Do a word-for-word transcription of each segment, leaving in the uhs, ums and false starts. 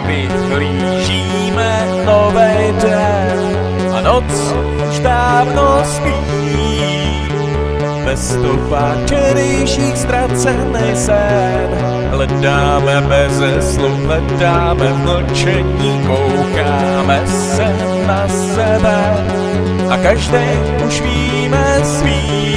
vyhlížíme nový den a noc už dávno spí. Bez stopách včerejších ztracený sen hledáme beze slov, hledáme v mlčení, koukáme se na sebe a každý už víme svý.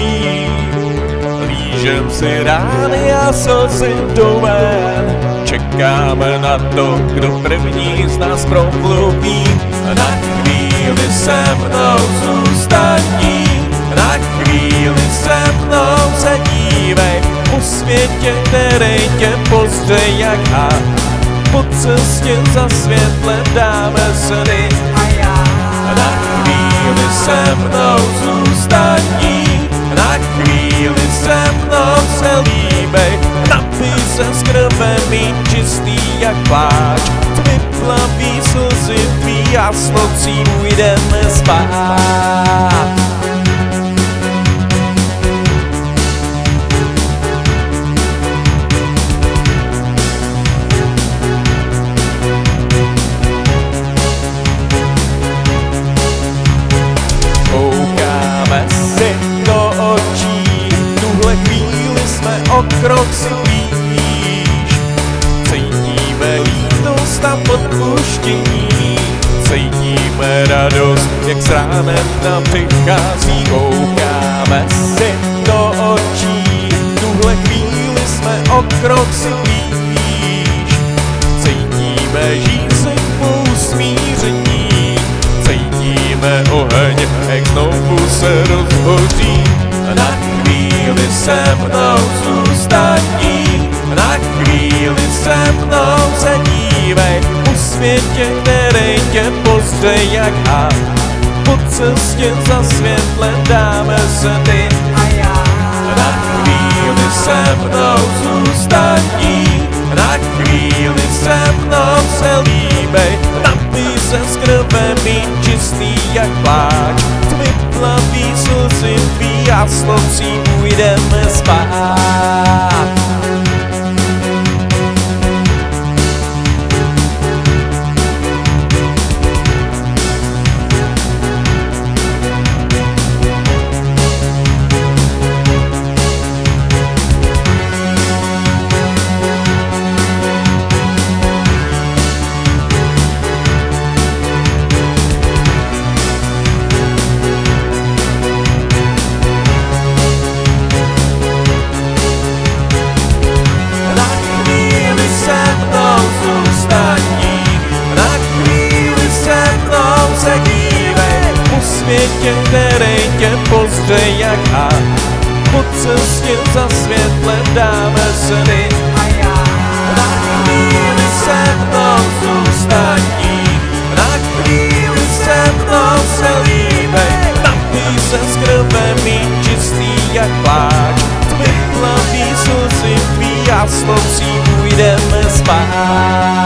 Lížem si rány a slzy jdou ven, čekáme na to, kdo první z nás promluví. Na chvíli se mnou zůstaní, na chvíli se mnou se dívej, po světě, který tě pozře jak had. Po cestě za světlem dáme sny a já. Na chvíli se mnou zůstaní, na chvíli se mnou se líbej, napij se z krve mý čistý jak pláč. Tmy plaví slzy tvý a s nocí půjdeme spát. O krok si blíž, cítíme lítost a odpuštění, cítíme radost, jak s ránem nám přichází. Koukáme si do očí, v tuhle chvíli jsme o krok si blíž, cítíme žízeň po usmíření, cítíme oheň, jak znovu se rozhoří. Na chvíli se mnou zůstaní, na chvíli se mnou se dívej, po světě, který tě pozře jak had. Po cestě za světlem dáme sny a já. Na chvíli se mnou zůstaní, na chvíli se mnou se líbej, napij se z krve mý čistý jak pláč. Tmy plaví slzy tvý a s nocí půjdeme spát. Světě, který tě pozře jak had. Po cestě za světlem dáme sny a já. Na chvíli se mnou zůstaní, na chvíli se mnou se líbej, napij se z krve mý čistý jak pláč. Tmy plaví slzy tvý a s nocí půjdeme spát.